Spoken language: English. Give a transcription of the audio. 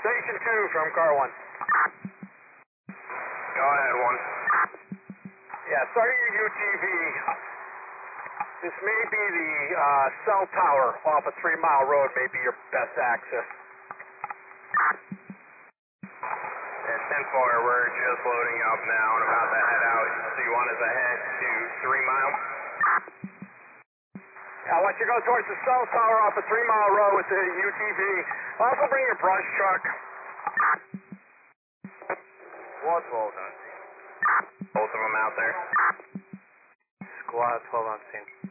Station 2 from car 1. Go ahead, 1. Yeah, starting your UTV. This may be the cell tower off a 3 Mile Road, may be your best access. And 10-4, we're just loading up now and about to head out. So you want us to head to 3 Mile? I want you to go towards the cell tower off a 3 Mile Road with the UTV. Also bring your brush truck. Squad 12 on scene. Both of them out there. Squad 12 on scene.